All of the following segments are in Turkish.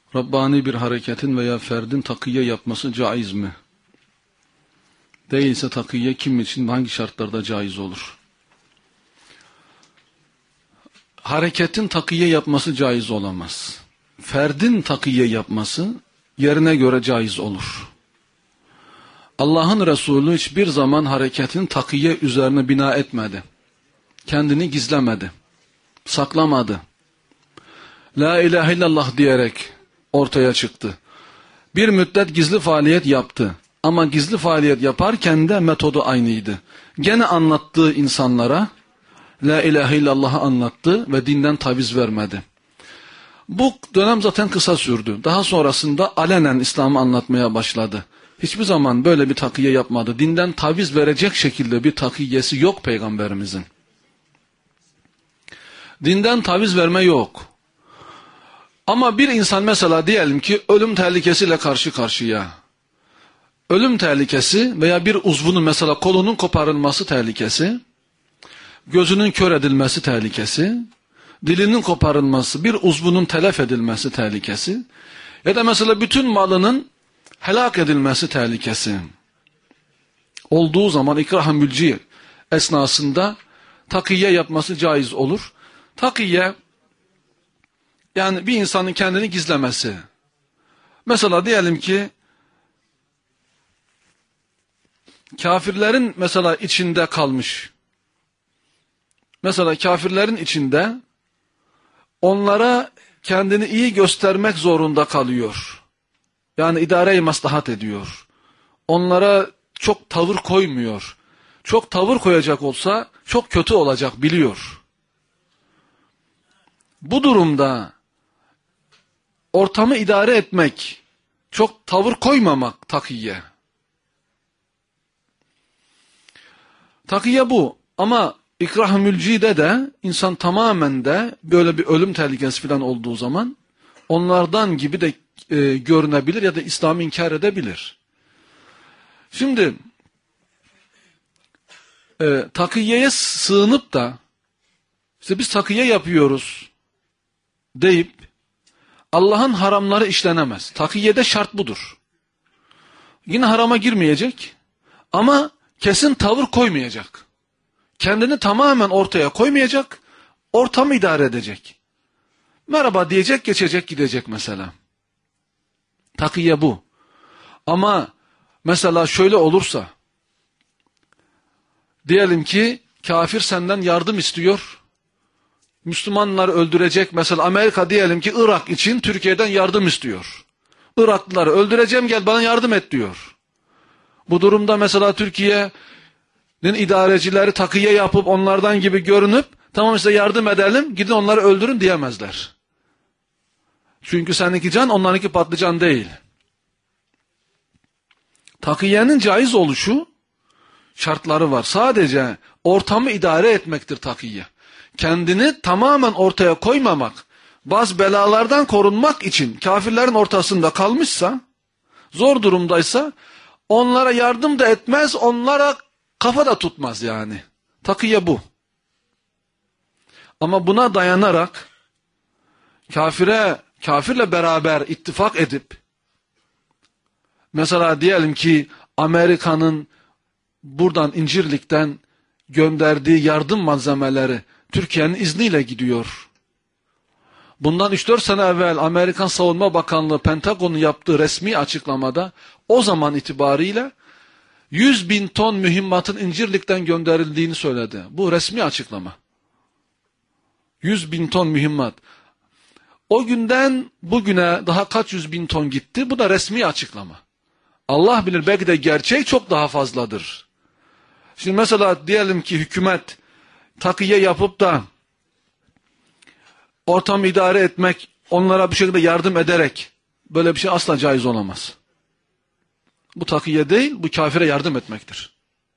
Rabbani bir hareketin veya ferdin takiye yapması caiz mi? Değilse takiye kim için hangi şartlarda caiz olur? Hareketin takiye yapması caiz olamaz. Ferdin takiye yapması yerine göre caiz olur. Allah'ın Resulü hiçbir zaman hareketin takiye üzerine bina etmedi. Kendini gizlemedi. Saklamadı. La ilahe illallah diyerek ortaya çıktı. Bir müddet gizli faaliyet yaptı. Ama gizli faaliyet yaparken de metodu aynıydı. Gene anlattığı insanlara La ilahe illallah'ı anlattı ve dinden taviz vermedi. Bu dönem zaten kısa sürdü. Daha sonrasında alenen İslam'ı anlatmaya başladı. Hiçbir zaman böyle bir takiye yapmadı. Dinden taviz verecek şekilde bir takiyesi yok Peygamberimizin. Dinden taviz verme yok. Ama bir insan mesela diyelim ki ölüm tehlikesiyle karşı karşıya. Ölüm tehlikesi veya bir uzvunun mesela kolunun koparılması tehlikesi, gözünün kör edilmesi tehlikesi, dilinin koparılması, bir uzvunun telef edilmesi tehlikesi ya da mesela bütün malının helak edilmesi tehlikesi olduğu zaman ikrah-ı mülci esnasında takiye yapması caiz olur. Takiye yani bir insanın kendini gizlemesi. Mesela diyelim ki kafirlerin mesela içinde kalmış. Mesela kafirlerin içinde onlara kendini iyi göstermek zorunda kalıyor. Yani idare-i maslahat ediyor. Onlara çok tavır koymuyor. Çok tavır koyacak olsa çok kötü olacak biliyor. Bu durumda ortamı idare etmek, çok tavır koymamak takiye. Takiye bu. Ama ikrah-ı mülcide de insan tamamen de böyle bir ölüm tehlikesi falan olduğu zaman onlardan gibi de görünebilir ya da İslam'ı inkar edebilir. Şimdi takiyeye sığınıp da işte biz takiye yapıyoruz deyip Allah'ın haramları işlenemez. Takiyede şart budur. Yine harama girmeyecek ama kesin tavır koymayacak. Kendini tamamen ortaya koymayacak, ortamı idare edecek. Merhaba diyecek, geçecek, gidecek mesela. Takiye bu. Ama mesela şöyle olursa, diyelim ki kafir senden yardım istiyor, Müslümanları öldürecek, mesela Amerika diyelim ki Irak için Türkiye'den yardım istiyor. Iraklıları öldüreceğim, gel bana yardım et diyor. Bu durumda mesela Türkiye'nin idarecileri takiye yapıp onlardan gibi görünüp tamam size yardım edelim gidin onları öldürün diyemezler. Çünkü seninki can onlarınki patlıcan değil. Takiyenin caiz oluşu şartları var. Sadece ortamı idare etmektir takiye. Kendini tamamen ortaya koymamak, bazı belalardan korunmak için kafirlerin ortasında kalmışsa, zor durumdaysa onlara yardım da etmez, onlara kafa da tutmaz yani. Takiye bu. Ama buna dayanarak kafirle beraber ittifak edip mesela diyelim ki Amerika'nın buradan İncirlik'ten gönderdiği yardım malzemeleri Türkiye'nin izniyle gidiyor. Bundan 3-4 sene evvel Amerikan Savunma Bakanlığı Pentagon'un yaptığı resmi açıklamada o zaman itibariyle 100.000 ton mühimmatın İncirlik'ten gönderildiğini söyledi. Bu resmi açıklama. 100.000 ton mühimmat. O günden bugüne daha kaç 100.000 ton gitti? Bu da resmi açıklama. Allah bilir belki de gerçek çok daha fazladır. Şimdi mesela diyelim ki hükümet takiye yapıp da ortamı idare etmek, onlara bir şekilde yardım ederek böyle bir şey asla caiz olamaz. Bu takiye değil, bu kafire yardım etmektir.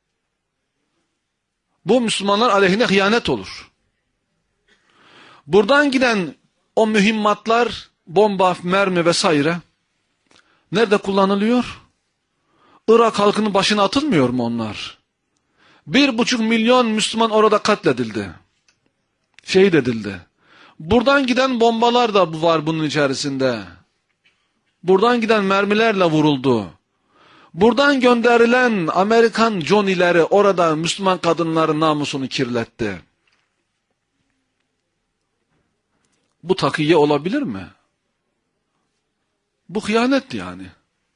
Bu Müslümanlar aleyhine hıyanet olur. Buradan giden o mühimmatlar, bomba, mermi vesaire nerede kullanılıyor? Irak halkının başına atılmıyor mu onlar? 1,5 milyon Müslüman orada katledildi. Şehit edildi. Buradan giden bombalar da var bunun içerisinde. Buradan giden mermilerle vuruldu. Buradan gönderilen Amerikan Johnny'leri orada Müslüman kadınların namusunu kirletti. Bu takiye olabilir mi? Bu hıyanet yani.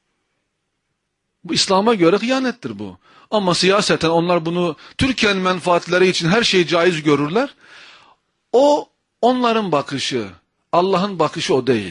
Bu İslam'a göre hıyanettir bu. Ama siyaseten onlar bunu Türkiye'nin menfaatleri için her şeyi caiz görürler. O onların bakışı. Allah'ın bakışı o değil.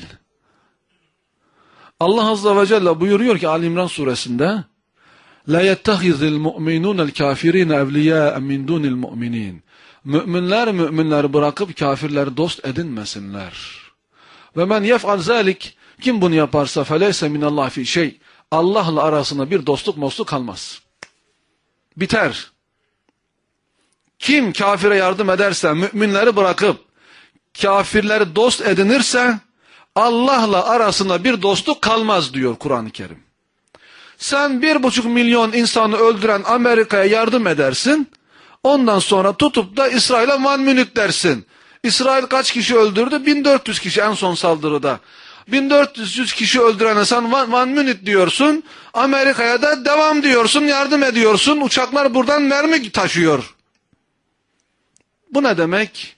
Allah Azze ve Celle buyuruyor ki Ali İmran suresinde La yettehizil mu'minunel kafirine evliyâ min dunil mu'minin. Müminler bırakıp kafirleri dost edinmesinler. Ve men yef'al zalik, kim bunu yaparsa feleyse minallah fi şey, Allah'la arasında bir dostluk kalmaz. Biter. Kim kafire yardım ederse, müminleri bırakıp kafirleri dost edinirse Allah'la arasında bir dostluk kalmaz diyor Kur'an-ı Kerim. Sen 1,5 milyon insanı öldüren Amerika'ya yardım edersin. Ondan sonra tutup da İsrail'e one minute dersin. İsrail kaç kişi öldürdü? 1400 kişi en son saldırıda. 1400 kişi öldürene sen one minute diyorsun. Amerika'ya da devam diyorsun, yardım ediyorsun. Uçaklar buradan mermi taşıyor. Bu ne demek?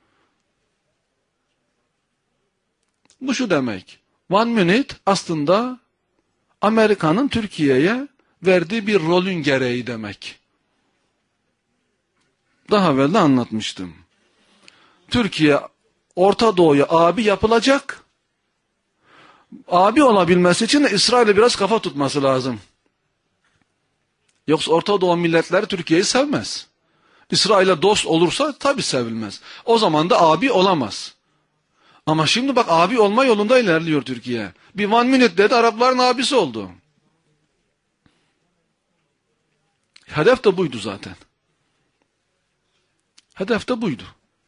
Bu şu demek. One minute aslında Amerika'nın Türkiye'ye verdiği bir rolün gereği demek. Daha evvel de anlatmıştım. Türkiye Orta Doğu'ya abi yapılacak. Abi olabilmesi için de İsrail'e biraz kafa tutması lazım. Yoksa Orta Doğu milletleri Türkiye'yi sevmez. İsrail'e dost olursa tabii sevilmez. O zaman da abi olamaz. Ama şimdi bak abi olma yolunda ilerliyor Türkiye. Bir one minute dedi Arapların abisi oldu. Hedef de buydu zaten. Hedef de buydu.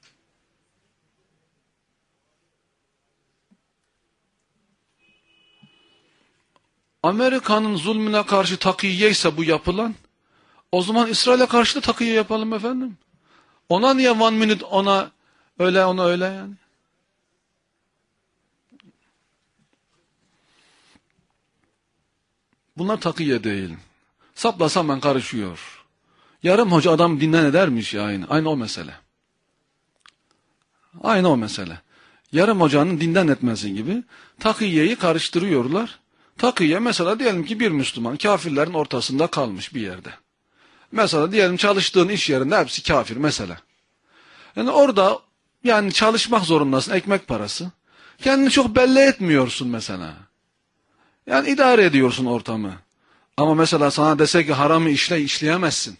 Amerika'nın zulmüne karşı takiye ise bu yapılan, o zaman İsrail'e karşı da takiye yapalım efendim. Ona niye one minute ona öyle yani. Bunlar takiye değil. Saplasam ben karışıyor. Yarım hoca adam dinden edermiş ya aynı o mesele. Aynı o mesele. Yarım hocanın dinden etmesi gibi takiyeyi karıştırıyorlar. Takiye mesela diyelim ki bir Müslüman kafirlerin ortasında kalmış bir yerde. Mesela diyelim çalıştığın iş yerinde hepsi kafir mesela. Yani orada yani çalışmak zorundasın, ekmek parası. Kendini çok belli etmiyorsun mesela. Yani idare ediyorsun ortamı. Ama mesela sana dese ki haramı işleyemezsin.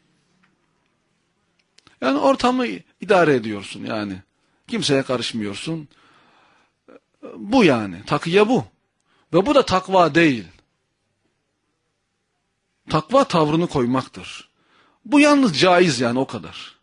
Yani ortamı idare ediyorsun yani. Kimseye karışmıyorsun. Bu yani. Takiye bu. Ve bu da takva değil. Takva tavrını koymaktır. Bu yalnız caiz yani o kadar.